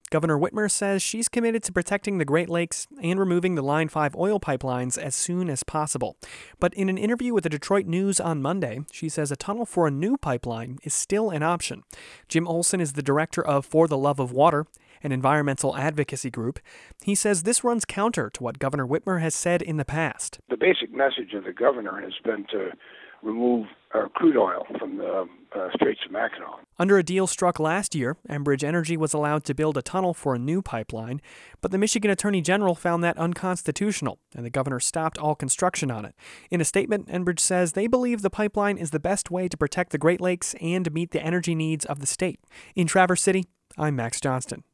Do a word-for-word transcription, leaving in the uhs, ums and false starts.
Governor Whitmer says she's committed to protecting the Great Lakes and removing the Line five oil pipelines as soon as possible. But in an interview with the Detroit News on Monday, she says a tunnel for a new pipeline is still an option. Jim Olson is the director of For the Love of Water, an environmental advocacy group. He says this runs counter to what Governor Whitmer has said in the past. The basic message of the governor has been to remove uh, crude oil from the uh, Straits of Mackinac. Under a deal struck last year, Enbridge Energy was allowed to build a tunnel for a new pipeline, but the Michigan Attorney General found that unconstitutional, and the governor stopped all construction on it. In a statement, Enbridge says they believe the pipeline is the best way to protect the Great Lakes and meet the energy needs of the state. In Traverse City, I'm Max Johnston.